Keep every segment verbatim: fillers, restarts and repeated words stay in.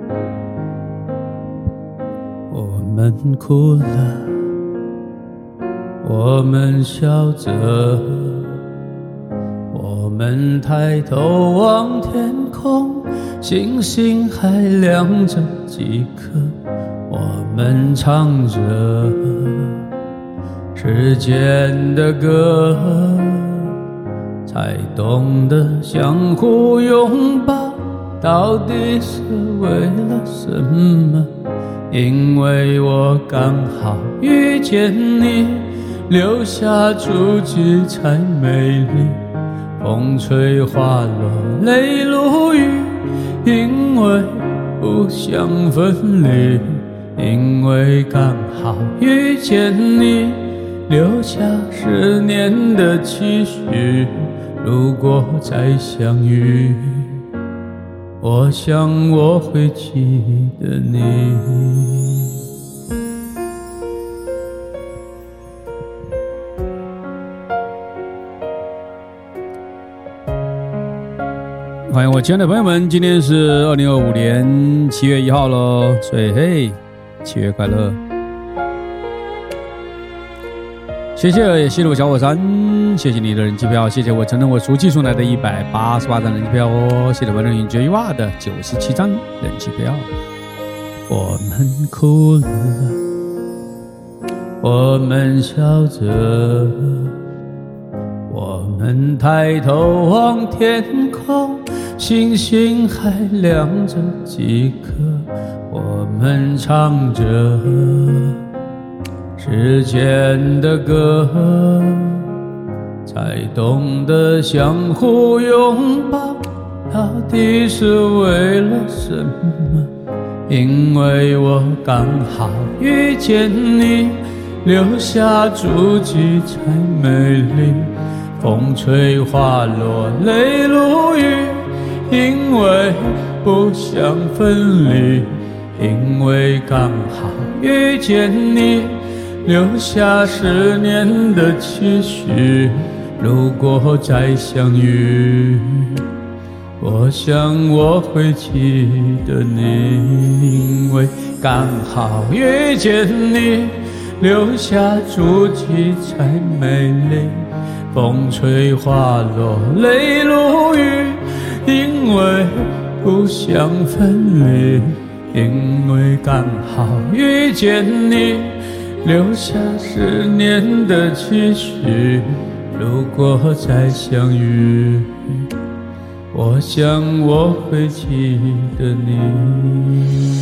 我们哭了，我们笑着，我们抬头望天空，星星还亮着几颗，我们唱着时间的歌，才懂得相互拥抱到底是为了什么。因为我刚好遇见你，留下足迹才美丽，风吹花落泪如雨。因为不想分离，因为刚好遇见你，留下十年的期许。如果再相遇，我想我会记得你。欢迎我亲爱的朋友们，今天是二零二五年七月一号咯，所以嘿，七月快乐！谢谢西鲁小火山，谢谢你的人气票，谢谢我承认我熟记送来的一百八十八张人气票哦，谢谢我任云绝哇的九十七张人气票。我们哭了，我们笑着，我们抬头望天空，星星还亮着几颗，我们唱着时间的歌，才懂得相互拥抱到底是为了什么。因为我刚好遇见你，留下足迹才美丽，风吹花落泪如雨。因为不想分离，因为刚好遇见你，留下十年的期许。如果再相遇，我想我会记得你。因为刚好遇见你，留下足迹才美丽，风吹花落泪如雨。因为不想分离，因为刚好遇见你，留下十年的期许。如果再相遇，我想我会记得你。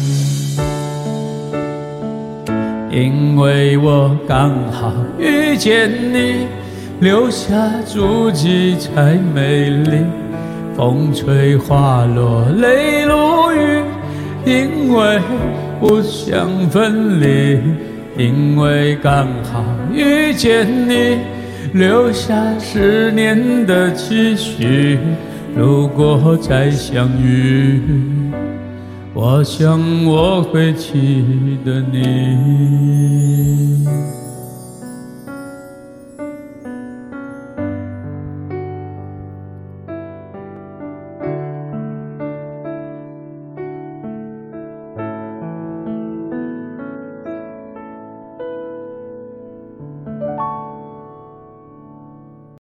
因为我刚好遇见你，留下足迹才美丽，风吹花落泪如雨。因为不想分离，因为刚好遇见你，留下十年的期许。如果再相遇，我想我会记得你。